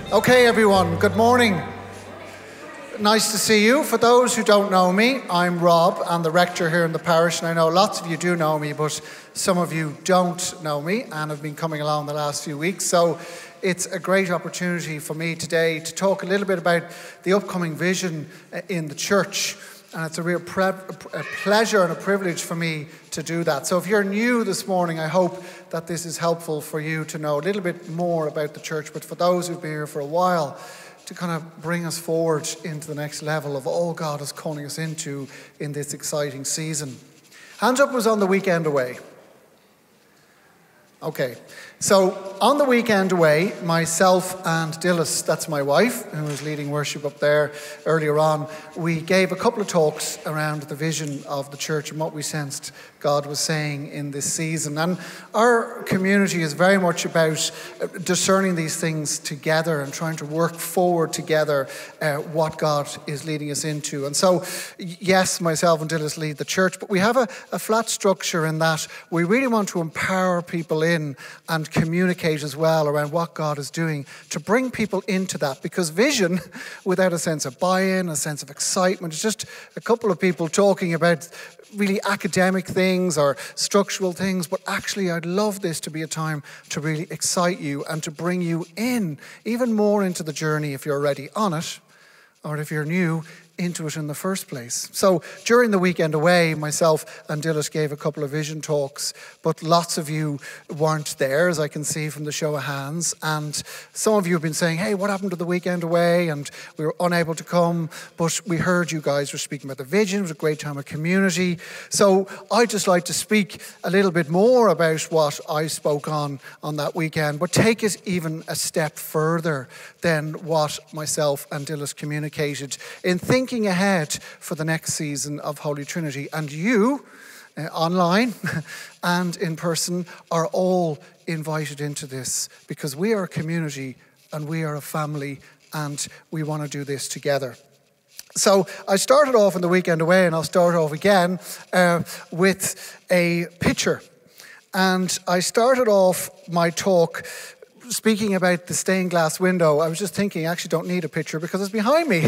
Okay, everyone, good morning. Nice to see you. For those who don't know me, I'm Rob. I'm the rector here in the parish, and I know lots of you do know me, but some of you don't know me and have been coming along the last few weeks. So it's a great opportunity for me today to talk a little bit about the upcoming vision in the church. And it's a real pleasure and a privilege for me to do that. So if you're new this morning, I hope that this is helpful for you to know a little bit more about the church. But for those who've been here for a while, to kind of bring us forward into the next level of all God is calling us into in this exciting season. Hands up was on the weekend away. Okay, so on the weekend away, myself and Dilys, that's my wife, who was leading worship up there earlier on, we gave a couple of talks around the vision of the church and what we sensed God was saying in this season. And our community is very much about discerning these things together and trying to work forward together what God is leading us into. And so, yes, myself and Dilys lead the church, but we have a flat structure in that we really want to empower people in and communicate as well around what God is doing to bring people into that, because vision without a sense of buy-in, a sense of excitement, it's just a couple of people talking about really academic things or structural things, but actually I'd love this to be a time to really excite you and to bring you in even more into the journey if you're already on it, or if you're new, into it in the first place. So during the weekend away, myself and Dilys gave a couple of vision talks, but lots of you weren't there, as I can see from the show of hands. And some of you have been saying, hey, what happened to the weekend away? And we were unable to come, but we heard you guys were speaking about the vision. It was a great time of community. So I'd just like to speak a little bit more about what I spoke on that weekend, but take it even a step further than what myself and Dilys communicated in thinking ahead for the next season of Holy Trinity. And you, online and in person, are all invited into this, because we are a community and we are a family and we want to do this together. So I started off on the weekend away, and I'll start off again with a picture. And I started off my talk speaking about the stained glass window. I was just thinking, I actually don't need a picture because it's behind me.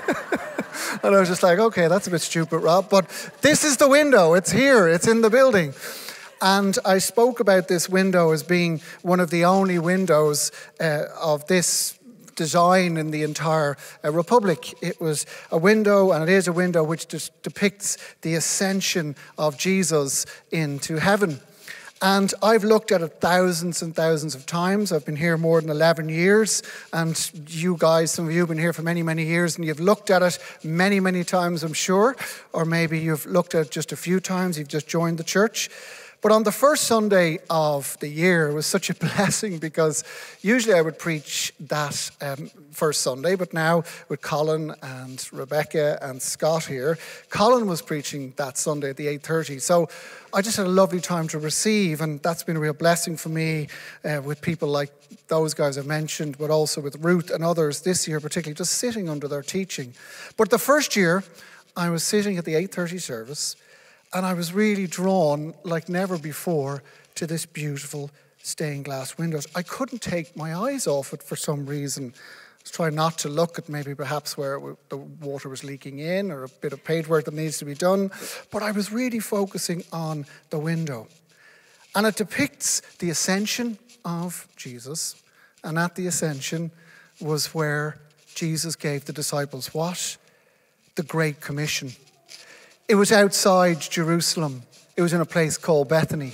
And I was just like, okay, that's a bit stupid, Rob, but this is the window. It's here. It's in the building. And I spoke about this window as being one of the only windows of this design in the entire Republic. It was a window, and it is a window which just depicts the ascension of Jesus into heaven. And I've looked at it thousands and thousands of times. I've been here more than 11 years. And you guys, some of you have been here for many, many years, and you've looked at it many, many times, I'm sure. Or maybe you've looked at it just a few times. You've just joined the church. But on the first Sunday of the year, it was such a blessing, because usually I would preach that first Sunday, but now with Colin and Rebecca and Scott here, Colin was preaching that Sunday at the 8:30. So I just had a lovely time to receive, and that's been a real blessing for me with people like those guys I've mentioned, but also with Ruth and others this year, particularly just sitting under their teaching. But the first year, I was sitting at the 8:30 service, and I was really drawn, like never before, to this beautiful stained glass windows. I couldn't take my eyes off it for some reason. I was trying not to look at maybe perhaps where the water was leaking in, or a bit of paintwork that needs to be done. But I was really focusing on the window. And it depicts the ascension of Jesus. And at the ascension was where Jesus gave the disciples what? The Great Commission. It was outside Jerusalem. It was in a place called Bethany.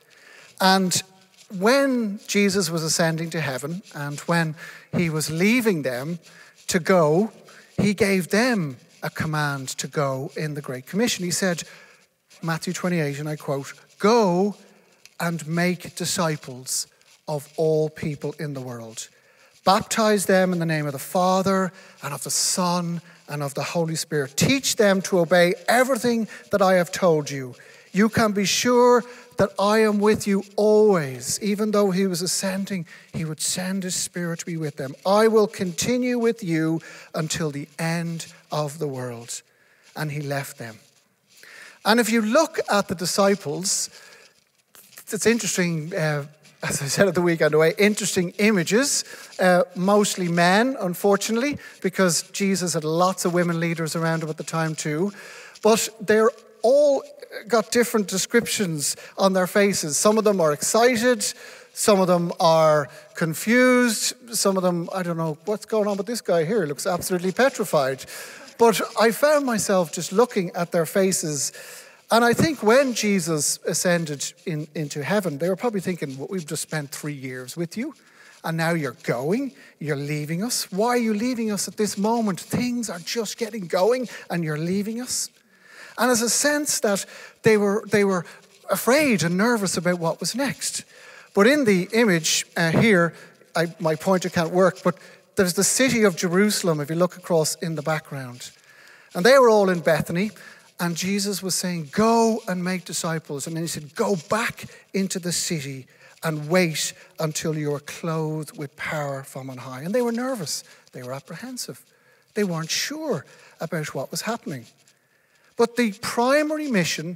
And when Jesus was ascending to heaven, and when he was leaving them to go, he gave them a command to go in the Great Commission. He said, Matthew 28, and I quote, "Go and make disciples of all people in the world. Baptize them in the name of the Father and of the Son and of the Holy Spirit. Teach them to obey everything that I have told you. You can be sure that I am with you always. Even though he was ascending, he would send his Spirit to be with them. I will continue with you until the end of the world." And he left them. And if you look at the disciples, it's interesting as I said at the weekend away, interesting images, mostly men, unfortunately, because Jesus had lots of women leaders around him at the time too. But they're all got different descriptions on their faces. Some of them are excited, some of them are confused, some of them, I don't know, what's going on with this guy here? He looks absolutely petrified. But I found myself just looking at their faces. And I think when Jesus ascended into heaven, they were probably thinking, well, we've just spent 3 years with you, and now you're going, you're leaving us. Why are you leaving us at this moment? Things are just getting going, and you're leaving us. And there's a sense that they were afraid and nervous about what was next. But in the image here, my pointer can't work, but there's the city of Jerusalem, if you look across in the background. And they were all in Bethany. And Jesus was saying, go and make disciples. And then he said, go back into the city and wait until you are clothed with power from on high. And they were nervous. They were apprehensive. They weren't sure about what was happening. But the primary mission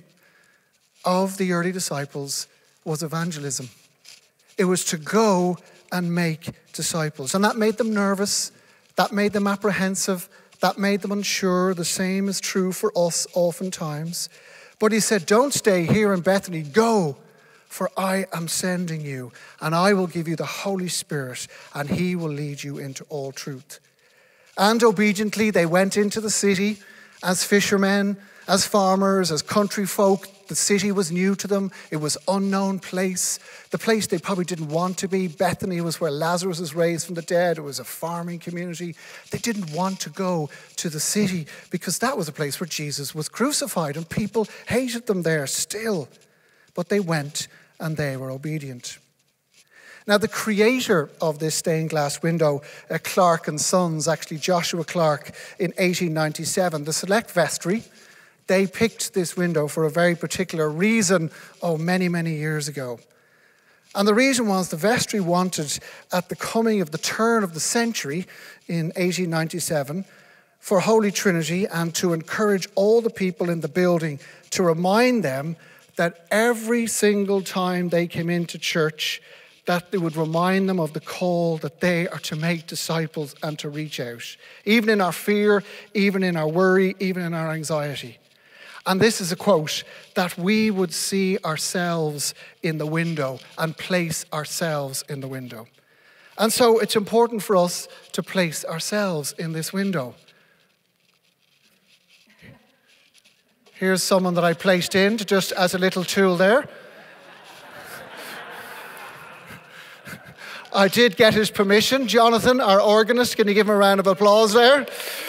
of the early disciples was evangelism. It was to go and make disciples. And that made them nervous. That made them apprehensive. That made them unsure. The same is true for us oftentimes. But he said, don't stay here in Bethany. Go, for I am sending you, and I will give you the Holy Spirit, and he will lead you into all truth. And obediently they went into the city as fishermen, as farmers, as country folk. The city was new to them. It was unknown place. The place they probably didn't want to be. Bethany was where Lazarus was raised from the dead. It was a farming community. They didn't want to go to the city because that was a place where Jesus was crucified and people hated them there still. But they went and they were obedient. Now, the creator of this stained glass window, Clark and Sons, actually Joshua Clark, in 1897, the Select Vestry, they picked this window for a very particular reason, many, many years ago. And the reason was the vestry wanted, at the coming of the turn of the century in 1897, for Holy Trinity and to encourage all the people in the building to remind them that every single time they came into church, that they would remind them of the call that they are to make disciples and to reach out. Even in our fear, even in our worry, even in our anxiety. And this is a quote, that we would see ourselves in the window and place ourselves in the window. And so it's important for us to place ourselves in this window. Here's someone that I placed in just as a little tool there. I did get his permission. Jonathan, our organist, can you give him a round of applause there?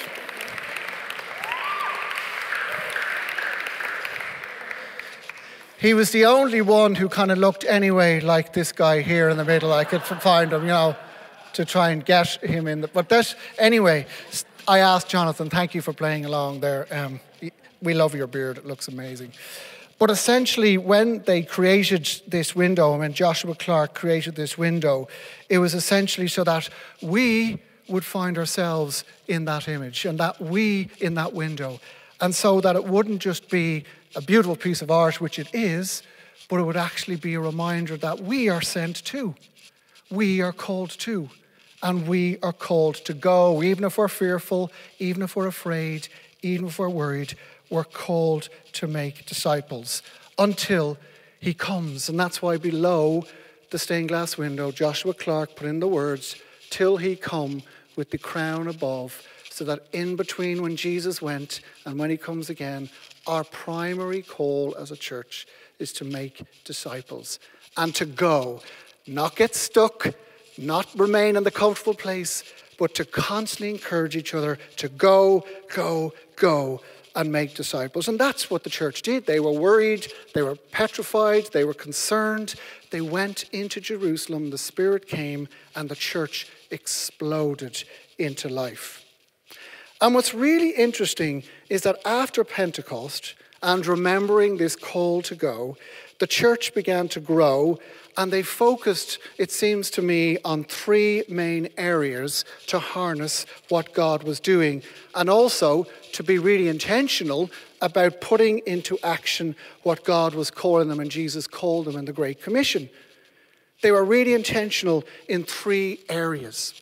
He was the only one who kind of looked anyway like this guy here in the middle. I could find him, to try and get him in. Anyway, I asked Jonathan, thank you for playing along there. We love your beard, it looks amazing. But essentially, when they created this window, when Joshua Clark created this window, it was essentially so that we would find ourselves in that image and that we in that window. And so that it wouldn't just be a beautiful piece of art, which it is, but it would actually be a reminder that we are sent too. We are called to, and we are called to go. Even if we're fearful, even if we're afraid, even if we're worried, we're called to make disciples until he comes. And that's why below the stained glass window, Joshua Clark put in the words, till he come with the crown above, so that in between when Jesus went and when he comes again, our primary call as a church is to make disciples and to go, not get stuck, not remain in the comfortable place, but to constantly encourage each other to go, go, go and make disciples. And that's what the church did. They were worried, they were petrified, they were concerned. They went into Jerusalem, the Spirit came, and the church exploded into life. And what's really interesting is that after Pentecost and remembering this call to go, the church began to grow, and they focused, it seems to me, on three main areas to harness what God was doing, and also to be really intentional about putting into action what God was calling them and Jesus called them in the Great Commission. They were really intentional in 3 areas: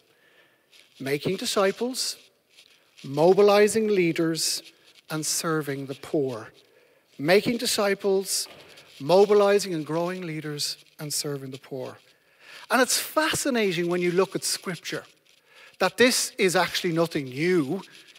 making disciples, mobilizing leaders, and serving the poor. Making disciples, mobilizing and growing leaders, and serving the poor. And it's fascinating when you look at Scripture that this is actually nothing new,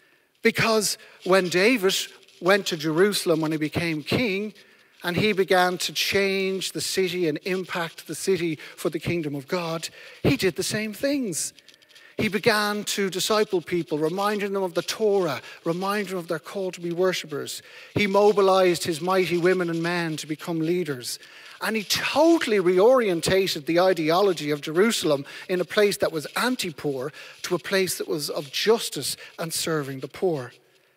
because when David went to Jerusalem when he became king, and he began to change the city and impact the city for the kingdom of God, he did the same things. He began to disciple people, reminding them of the Torah, reminding them of their call to be worshippers. He mobilized his mighty women and men to become leaders. And he totally reorientated the ideology of Jerusalem in a place that was anti-poor to a place that was of justice and serving the poor.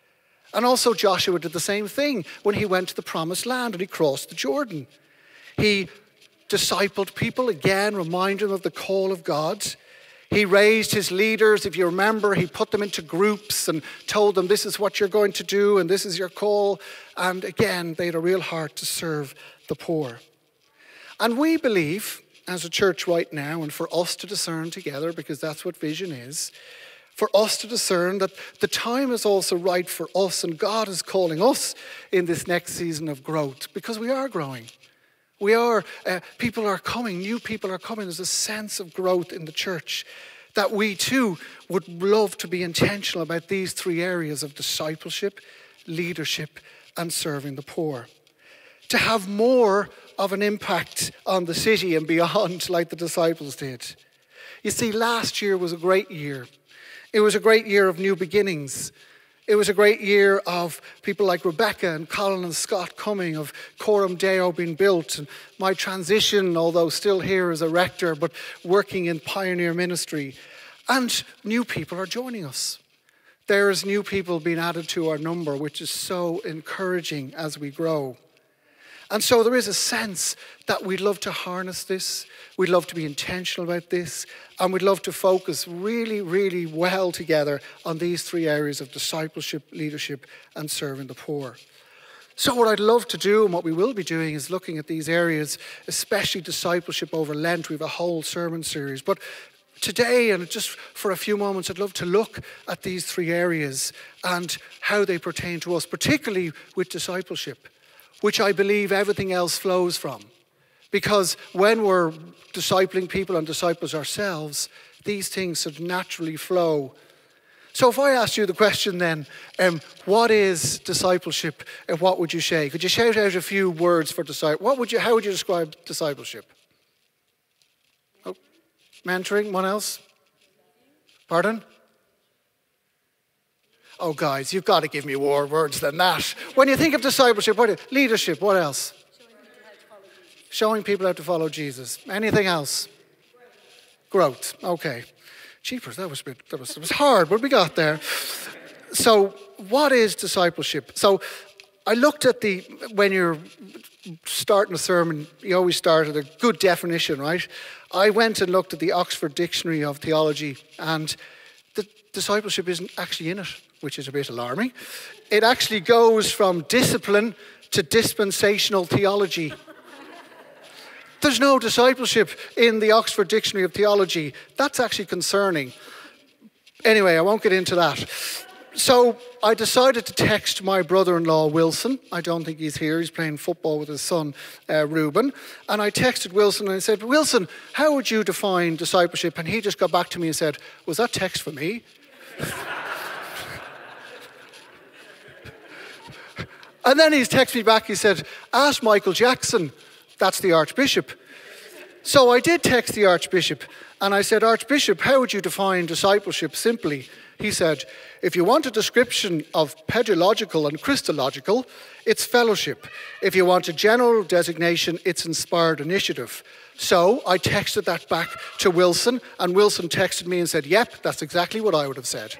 And also Joshua did the same thing when he went to the promised land and he crossed the Jordan. He discipled people, again, reminded them of the call of God. He raised his leaders. If you remember, he put them into groups and told them, this is what you're going to do and this is your call. And again, they had a real heart to serve the poor. And we believe, as a church right now, and for us to discern together, because that's what vision is, for us to discern that the time is also right for us, and God is calling us in this next season of growth, because we are growing. We are, people are coming, new people are coming. There's a sense of growth in the church that we too would love to be intentional about these 3 areas of discipleship, leadership, and serving the poor. To have more of an impact on the city and beyond like the disciples did. You see, last year was a great year. It was a great year of new beginnings. It was a great year of people like Rebecca and Colin and Scott coming, of Coram Deo being built, and my transition, although still here as a rector, but working in pioneer ministry. And new people are joining us. There's new people being added to our number, which is so encouraging as we grow. And so there is a sense that we'd love to harness this, we'd love to be intentional about this, and we'd love to focus really, really well together on these 3 areas of discipleship, leadership, and serving the poor. So what I'd love to do, and what we will be doing, is looking at these areas, especially discipleship over Lent. We have a whole sermon series. But today, and just for a few moments, I'd love to look at these 3 areas and how they pertain to us, particularly with discipleship, which I believe everything else flows from. Because when we're discipling people and disciples ourselves, these things sort of naturally flow. So if I asked you the question then, what is discipleship, and what would you say? Could you shout out a few words for discipleship? How would you describe discipleship? Oh, mentoring, one else? Pardon? Oh, guys, you've got to give me more words than that. When you think of discipleship, leadership, what else? Showing people how to follow Jesus. Anything else? Growth. Okay. Jeepers, that was hard, but we got there. So, what is discipleship? So, I looked at when you're starting a sermon, you always start at a good definition, right? I went and looked at the Oxford Dictionary of Theology, and the discipleship isn't actually in it, which is a bit alarming. It actually goes from discipline to dispensational theology. There's no discipleship in the Oxford Dictionary of Theology. That's actually concerning. Anyway, I won't get into that. So I decided to text my brother-in-law, Wilson. I don't think he's here. He's playing football with his son, Reuben. And I texted Wilson and I said, Wilson, how would you define discipleship? And he just got back to me and said, was that text for me? And then he's texted me back. He said, ask Michael Jackson. That's the Archbishop. So I did text the Archbishop. And I said, Archbishop, how would you define discipleship simply? He said, if you want a description of pedological and Christological, it's fellowship. If you want a general designation, it's inspired initiative. So I texted that back to Wilson, and Wilson texted me and said, yep, that's exactly what I would have said.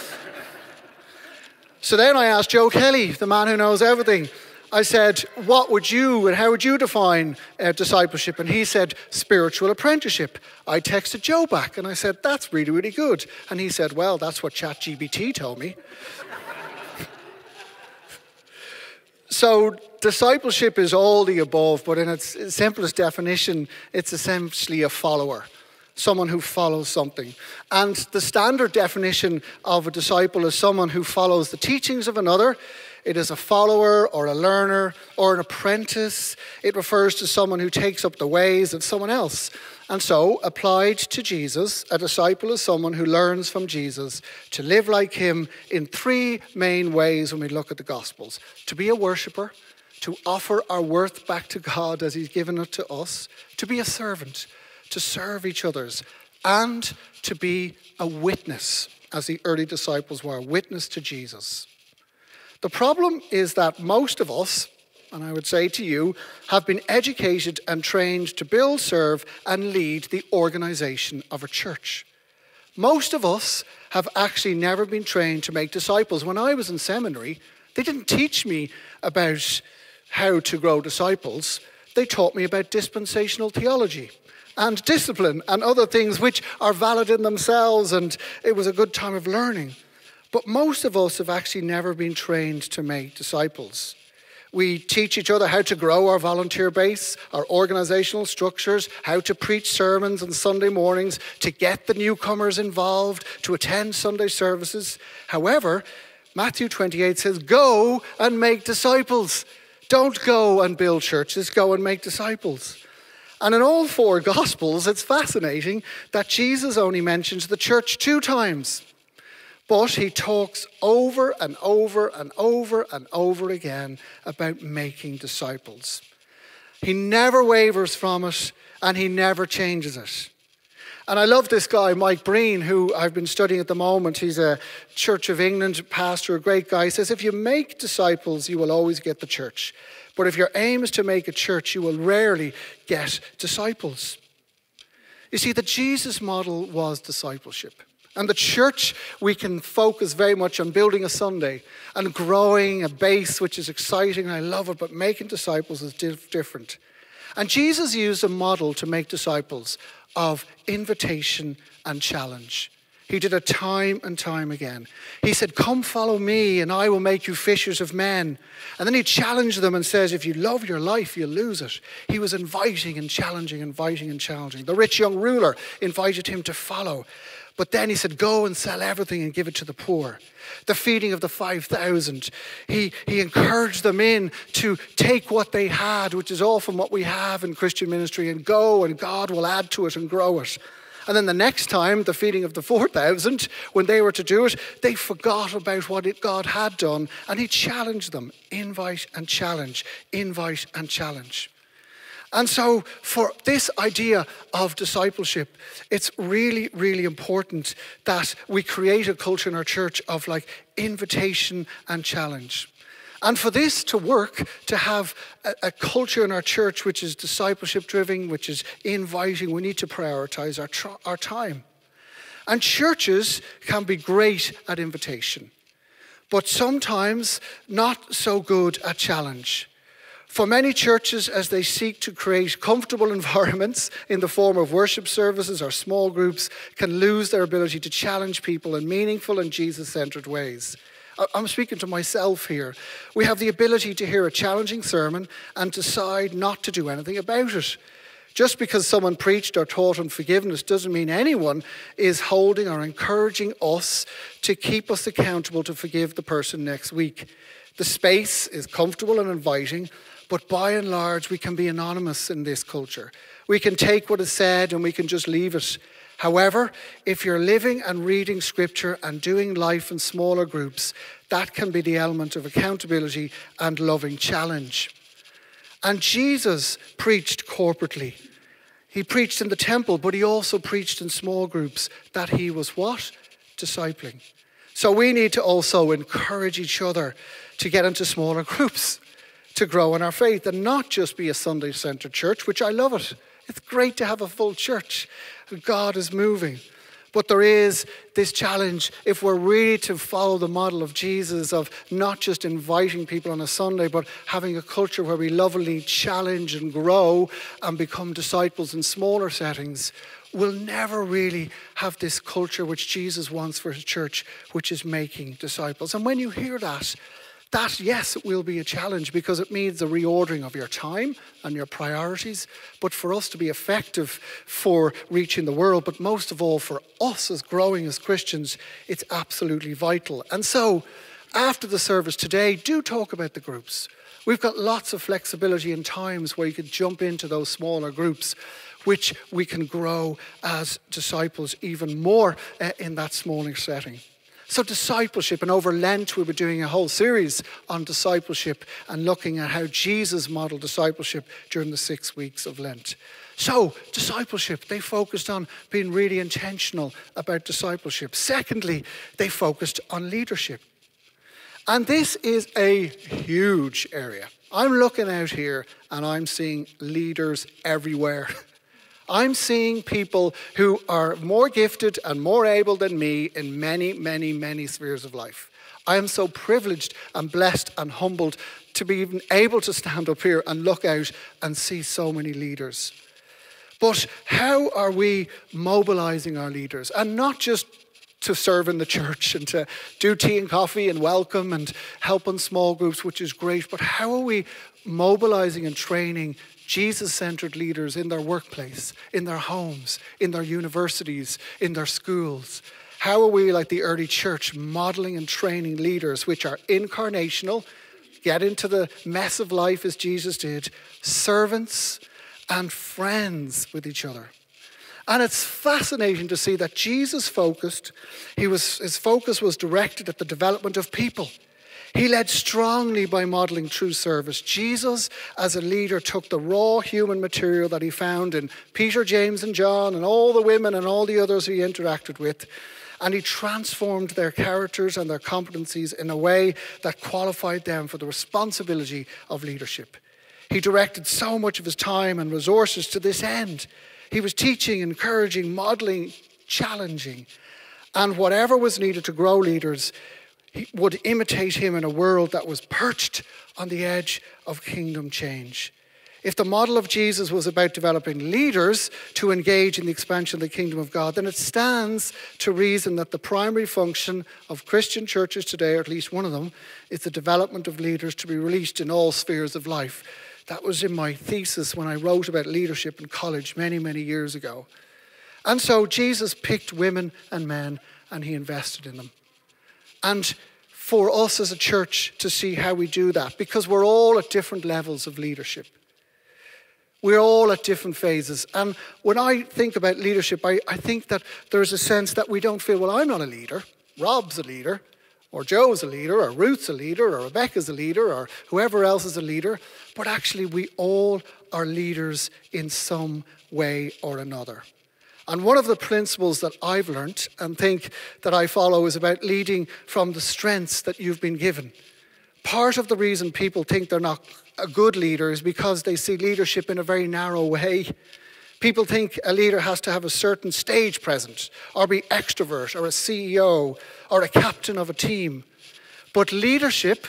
So then I asked Joe Kelly, the man who knows everything. I said, what would you and how would you define discipleship? And he said, spiritual apprenticeship. I texted Joe back and I said, that's really, really good. And he said, well, that's what ChatGPT told me. So discipleship is all the above, but in its simplest definition, it's essentially a follower, someone who follows something. And the standard definition of a disciple is someone who follows the teachings of another. It is a follower or a learner or an apprentice. It refers to someone who takes up the ways of someone else. And so, applied to Jesus, a disciple is someone who learns from Jesus to live like him in three main ways when we look at the Gospels. To be a worshipper, to offer our worth back to God as he's given it to us, to be a servant, to serve each others, and to be a witness, as the early disciples were, a witness to Jesus. The problem is that most of us, and I would say to you, have been educated and trained to build, serve, and lead the organization of a church. Most of us have actually never been trained to make disciples. When I was in seminary, they didn't teach me about how to grow disciples. They taught me about dispensational theology and discipline and other things which are valid in themselves, and it was a good time of learning. But most of us have actually never been trained to make disciples. We teach each other how to grow our volunteer base, our organizational structures, how to preach sermons on Sunday mornings, to get the newcomers involved, to attend Sunday services. However, Matthew 28 says, go and make disciples. Don't go and build churches, go and make disciples. And in all four Gospels, it's fascinating that Jesus only mentions the church 2 times. But he talks over and over and over and over again about making disciples. He never wavers from it, and he never changes it. And I love this guy, Mike Breen, who I've been studying at the moment. He's a Church of England pastor, a great guy. He says, if you make disciples, you will always get the church. But if your aim is to make a church, you will rarely get disciples. You see, the Jesus model was discipleship. And the church, we can focus very much on building a Sunday and growing a base, which is exciting. I love it, but making disciples is different. And Jesus used a model to make disciples of invitation and challenge. He did it time and time again. He said, come follow me and I will make you fishers of men. And then he challenged them and says, if you love your life, you'll lose it. He was inviting and challenging, inviting and challenging. The rich young ruler invited him to follow. But then he said, go and sell everything and give it to the poor. The feeding of the 5,000. He encouraged them in to take what they had, which is often what we have in Christian ministry, and go, and God will add to it and grow it. And then the next time, the feeding of the 4,000, when they were to do it, they forgot about what God had done, and he challenged them. Invite and challenge. Invite and challenge. And so for this idea of discipleship, it's really, really important that we create a culture in our church of like invitation and challenge. And for this to work, to have a culture in our church which is discipleship driven, which is inviting, we need to prioritize our time. And churches can be great at invitation, but sometimes not so good at challenge. For many churches, as they seek to create comfortable environments in the form of worship services or small groups, can lose their ability to challenge people in meaningful and Jesus-centered ways. I'm speaking to myself here. We have the ability to hear a challenging sermon and decide not to do anything about it. Just because someone preached or taught on forgiveness doesn't mean anyone is holding or encouraging us to keep us accountable to forgive the person next week. The space is comfortable and inviting, but by and large, we can be anonymous in this culture. We can take what is said and we can just leave it. However, if you're living and reading scripture and doing life in smaller groups, that can be the element of accountability and loving challenge. And Jesus preached corporately. He preached in the temple, but he also preached in small groups that he was what? Discipling. So we need to also encourage each other to get into smaller groups, to grow in our faith and not just be a Sunday-centered church, which I love it. It's great to have a full church and God is moving. But there is this challenge if we're really to follow the model of Jesus of not just inviting people on a Sunday, but having a culture where we lovingly challenge and grow and become disciples in smaller settings. We'll never really have this culture which Jesus wants for his church, which is making disciples. And when you hear that, That, yes, it will be a challenge because it means a reordering of your time and your priorities. But for us to be effective for reaching the world, but most of all for us as growing as Christians, it's absolutely vital. And so, after the service today, do talk about the groups. We've got lots of flexibility in times where you could jump into those smaller groups, which we can grow as disciples even more in that smaller setting. So discipleship, and over Lent we were doing a whole series on discipleship and looking at how Jesus modeled discipleship during the 6 weeks of Lent. So discipleship, they focused on being really intentional about discipleship. Secondly, they focused on leadership. And this is a huge area. I'm looking out here and I'm seeing leaders everywhere. I'm seeing people who are more gifted and more able than me in many, many, many spheres of life. I am so privileged and blessed and humbled to be even able to stand up here and look out and see so many leaders. But how are we mobilizing our leaders? And not just to serve in the church and to do tea and coffee and welcome and help in small groups, which is great, but how are we mobilizing and training Jesus-centered leaders in their workplace, in their homes, in their universities, in their schools? How are we, like the early church, modeling and training leaders which are incarnational, get into the mess of life as Jesus did, servants and friends with each other? And it's fascinating to see that Jesus focused, his focus was directed at the development of people. He led strongly by modeling true service. Jesus, as a leader, took the raw human material that he found in Peter, James, and John, and all the women and all the others he interacted with, and he transformed their characters and their competencies in a way that qualified them for the responsibility of leadership. He directed so much of his time and resources to this end. He was teaching, encouraging, modeling, challenging, and whatever was needed to grow leaders, he would imitate him in a world that was perched on the edge of kingdom change. If the model of Jesus was about developing leaders to engage in the expansion of the kingdom of God, then it stands to reason that the primary function of Christian churches today, or at least one of them, is the development of leaders to be released in all spheres of life. That was in my thesis when I wrote about leadership in college many, many years ago. And so Jesus picked women and men and he invested in them. And for us as a church to see how we do that, because we're all at different levels of leadership. We're all at different phases. And when I think about leadership, I think that there's a sense that we don't feel, well, I'm not a leader. Rob's a leader, or Joe's a leader, or Ruth's a leader, or Rebecca's a leader, or whoever else is a leader. But actually, we all are leaders in some way or another. And one of the principles that I've learnt and think that I follow is about leading from the strengths that you've been given. Part of the reason people think they're not a good leader is because they see leadership in a very narrow way. People think a leader has to have a certain stage presence, or be extrovert, or a CEO, or a captain of a team. But leadership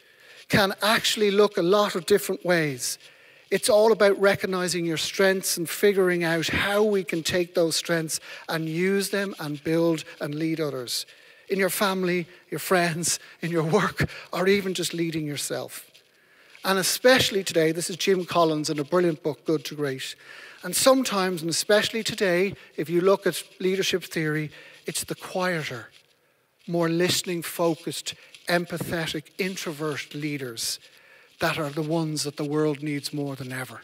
can actually look a lot of different ways. It's all about recognizing your strengths and figuring out how we can take those strengths and use them and build and lead others. In your family, your friends, in your work, or even just leading yourself. And especially today, this is Jim Collins in a brilliant book, Good to Great. And sometimes, and especially today, if you look at leadership theory, it's the quieter, more listening, focused, empathetic, introvert leaders that are the ones that the world needs more than ever.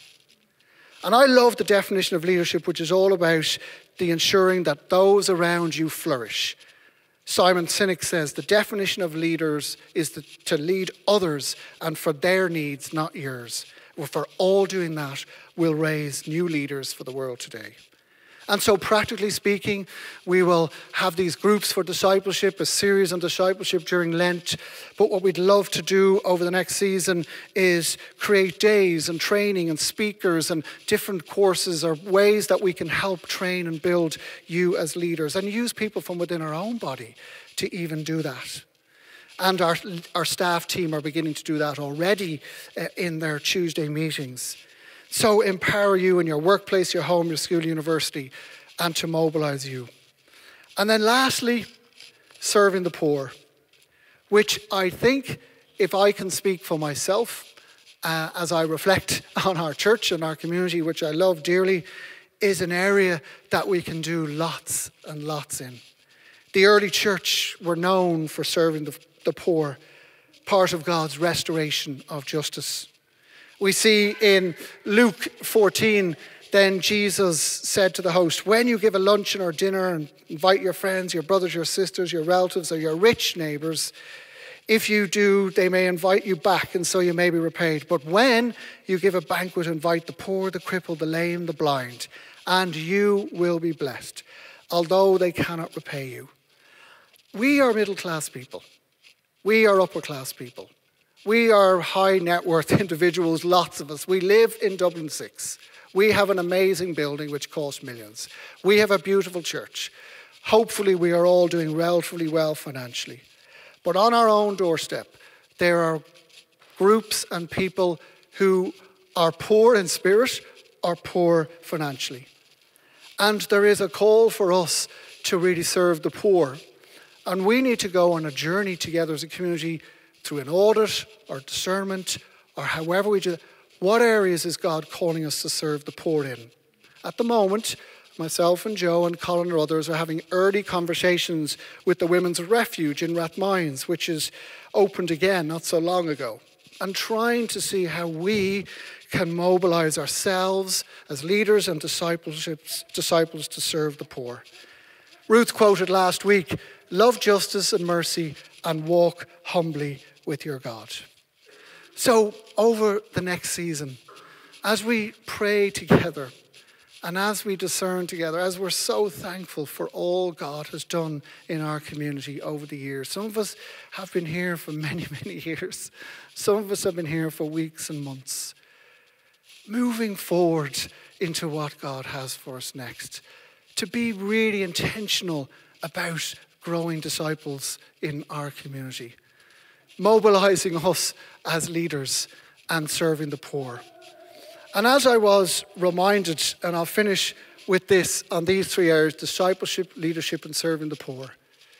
And I love the definition of leadership, which is all about the ensuring that those around you flourish. Simon Sinek says the definition of leaders is to lead others and for their needs, not yours. Well, for all doing that, we'll raise new leaders for the world today. And so practically speaking, we will have these groups for discipleship, a series on discipleship during Lent. But what we'd love to do over the next season is create days and training and speakers and different courses or ways that we can help train and build you as leaders and use people from within our own body to even do that. And our staff team are beginning to do that already in their Tuesday meetings. So empower you in your workplace, your home, your school, university, and to mobilize you. And then lastly, serving the poor, which I think if I can speak for myself, as I reflect on our church and our community, which I love dearly, is an area that we can do lots and lots in. The early church were known for serving the poor, part of God's restoration of justice. We see in Luke 14, then Jesus said to the host, when you give a luncheon or dinner and invite your friends, your brothers, your sisters, your relatives, or your rich neighbours, if you do, they may invite you back, and so you may be repaid. But when you give a banquet, invite the poor, the crippled, the lame, the blind, and you will be blessed, although they cannot repay you. We are middle-class people. We are upper-class people. We are high net worth individuals, lots of us. We live in Dublin 6. We have an amazing building which costs millions. We have a beautiful church. Hopefully we are all doing relatively well financially. But on our own doorstep, there are groups and people who are poor in spirit or poor financially. And there is a call for us to really serve the poor. And we need to go on a journey together as a community through an audit or discernment or however we do it. What areas is God calling us to serve the poor in? At the moment, myself and Joe and Colin and others are having early conversations with the Women's Refuge in Rathmines, which is opened again not so long ago, and trying to see how we can mobilise ourselves as leaders and disciples to serve the poor. Ruth quoted last week, love justice and mercy and walk humbly with your God. So over the next season, as we pray together and as we discern together, as we're so thankful for all God has done in our community over the years. Some of us have been here for many, many years. Some of us have been here for weeks and months. Moving forward into what God has for us next. To be really intentional about growing disciples in our community. Mobilising us as leaders and serving the poor. And as I was reminded, and I'll finish with this on these three areas, discipleship, leadership and serving the poor.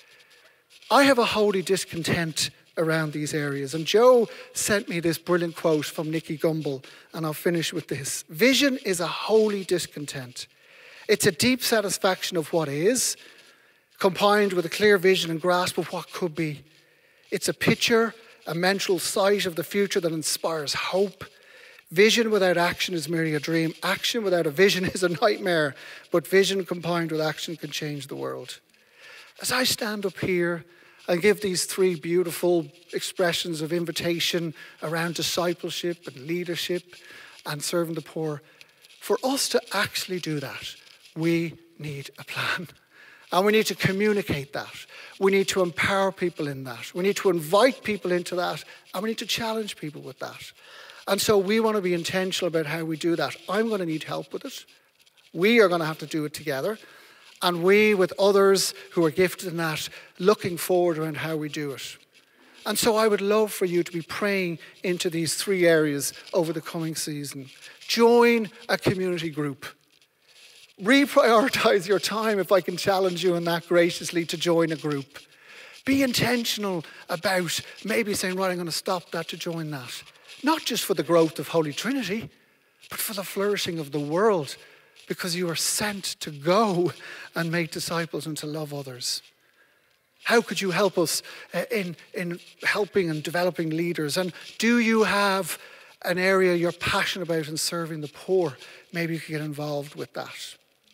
I have a holy discontent around these areas. And Joe sent me this brilliant quote from Nicky Gumbel, and I'll finish with this. Vision is a holy discontent. It's a deep satisfaction of what is, combined with a clear vision and grasp of what could be. It's a picture, a mental sight of the future that inspires hope. Vision without action is merely a dream. Action without a vision is a nightmare. But vision combined with action can change the world. As I stand up here and give these three beautiful expressions of invitation around discipleship and leadership and serving the poor, for us to actually do that, we need a plan. And we need to communicate that. We need to empower people in that. We need to invite people into that. And we need to challenge people with that. And so we want to be intentional about how we do that. I'm going to need help with it. We are going to have to do it together. And we, with others who are gifted in that, looking forward around how we do it. And so I would love for you to be praying into these three areas over the coming season. Join a community group. Reprioritize your time, if I can challenge you in that graciously, to join a group. Be intentional about maybe saying, right, I'm going to stop that to join that. Not just for the growth of Holy Trinity, but for the flourishing of the world, because you are sent to go and make disciples and to love others. How could you help us in helping and developing leaders? And do you have an area you're passionate about in serving the poor? Maybe you could get involved with that.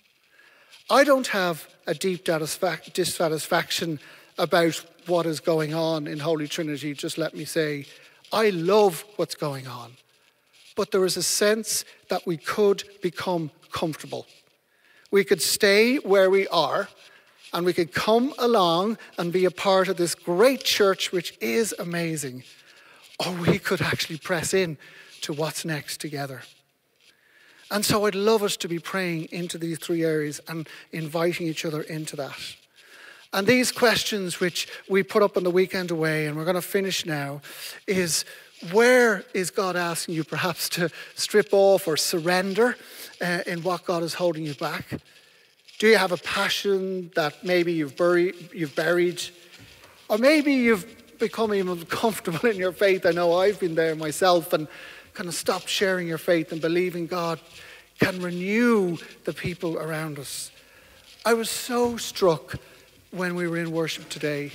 I don't have a deep dissatisfaction about what is going on in Holy Trinity, just let me say. I love what's going on. But there is a sense that we could become comfortable. We could stay where we are, and we could come along and be a part of this great church, which is amazing. Or we could actually press in to what's next together. And so I'd love us to be praying into these three areas and inviting each other into that. And these questions which we put up on the weekend away, and we're going to finish now, is where is God asking you perhaps to strip off or surrender in what God is holding you back? Do you have a passion that maybe you've buried? Or maybe you've becoming uncomfortable in your faith. I know I've been there myself, and kind of stop sharing your faith and believing God can renew the people around us. I was so struck when we were in worship today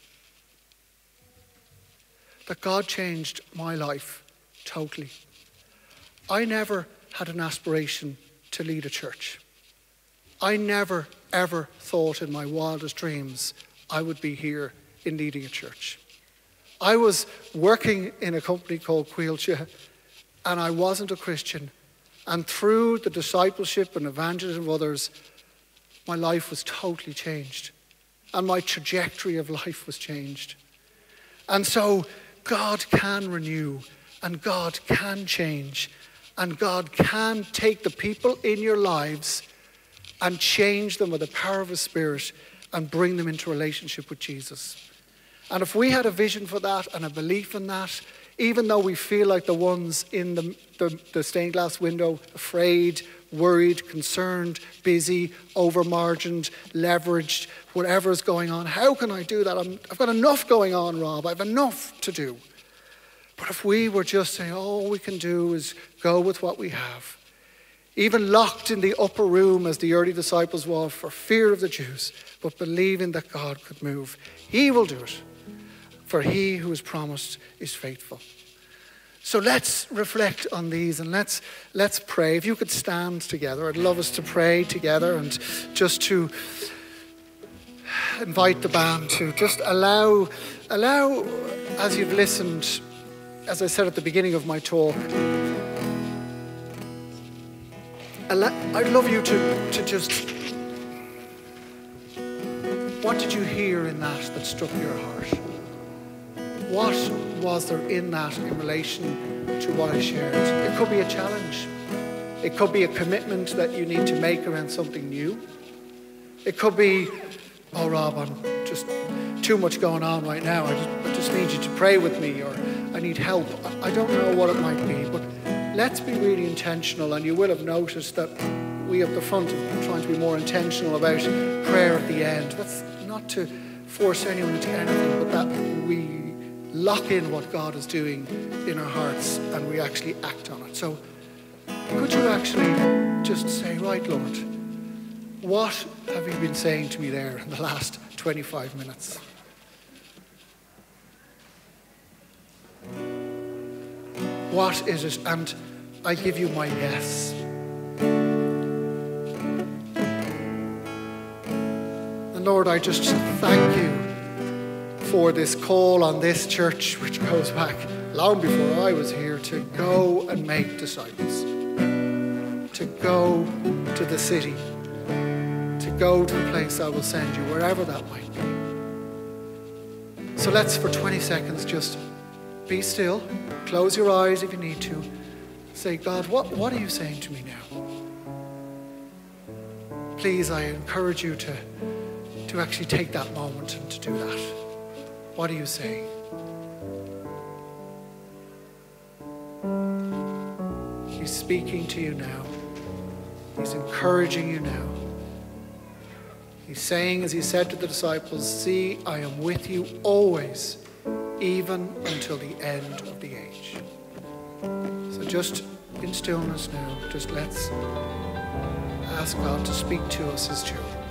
that God changed my life totally. I never had an aspiration to lead a church. I never, ever thought in my wildest dreams I would be here in leading a church. I was working in a company called Quilcha, and I wasn't a Christian. And through the discipleship and evangelism of others, my life was totally changed. And my trajectory of life was changed. And so God can renew, and God can change, and God can take the people in your lives and change them with the power of His Spirit and bring them into relationship with Jesus. And if we had a vision for that and a belief in that, even though we feel like the ones in the stained glass window, afraid, worried, concerned, busy, over-margined, leveraged, whatever's going on, how can I do that? I've got enough going on, Rob. I have enough to do. But if we were just saying, all we can do is go with what we have, even locked in the upper room as the early disciples were for fear of the Jews, but believing that God could move, He will do it. For He who has promised is faithful. So let's reflect on these, and let's pray. If you could stand together, I'd love us to pray together, and just to invite the band to just allow, as you've listened, as I said at the beginning of my talk, I'd love you to just, what did you hear in that struck your heart? What was there in that in relation to what I shared? It could be a challenge. It could be a commitment that you need to make around something new. It could be, oh Rob, I'm just too much going on right now. I just need you to pray with me, or I need help. I don't know what it might be, but let's be really intentional. And you will have noticed that we up the front are trying to be more intentional about prayer at the end. That's not to force anyone into anything, but that we lock in what God is doing in our hearts and we actually act on it. So could you actually just say, right, Lord, what have you been saying to me there in the last 25 minutes? What is it? And I give you my yes. And Lord, I just thank you for this call on this church, which goes back long before I was here, to go and make disciples, to go to the city, to go to the place I will send you, wherever that might be. So let's, for 20 seconds, just be still, close your eyes if you need to, say, God, what are you saying to me now? Please, I encourage you to actually take that moment and to do that. What are you saying? He's speaking to you now. He's encouraging you now. He's saying, as he said to the disciples, see, I am with you always, even until the end of the age. So just in stillness now, just let's ask God to speak to us as children.